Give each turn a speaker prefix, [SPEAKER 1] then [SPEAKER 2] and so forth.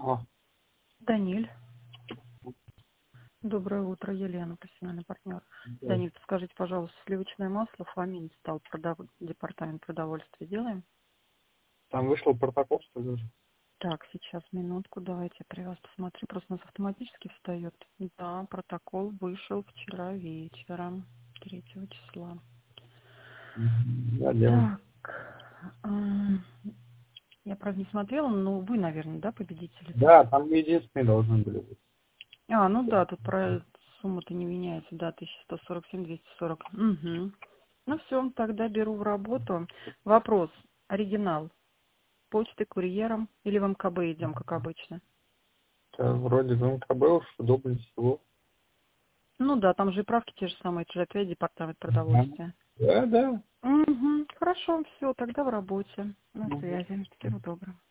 [SPEAKER 1] Алло.
[SPEAKER 2] Даниль. Доброе утро, Елена, профессиональный партнер.
[SPEAKER 1] Да.
[SPEAKER 2] Даниль, подскажите, пожалуйста, сливочное масло Фомин стал департамент продовольствия. Делаем?
[SPEAKER 1] Там вышел протокол, что ли?
[SPEAKER 2] Так, сейчас, минутку, давайте я при вас посмотрю. Просто у нас автоматически встает. Да, протокол вышел вчера вечером, 3 числа.
[SPEAKER 1] Да, делал.
[SPEAKER 2] Так, я, правда, не смотрела, но вы, наверное, да, победитель?
[SPEAKER 1] Да, там единственные должны были быть.
[SPEAKER 2] Ну да, тут про сумму-то не меняется, да, 1147, 240. Угу. Ну все, тогда беру в работу. Вопрос. Оригинал. Почтой, курьером или в МКБ идем, как обычно?
[SPEAKER 1] Это вроде в МКБ уж удобнее всего.
[SPEAKER 2] Ну да, там же и правки те же самые, это же опять департамент
[SPEAKER 1] Мгм.
[SPEAKER 2] продовольствия.
[SPEAKER 1] Да, да.
[SPEAKER 2] Угу. Хорошо, все, тогда в работе. На
[SPEAKER 1] Мгм.
[SPEAKER 2] связи. Всего доброго.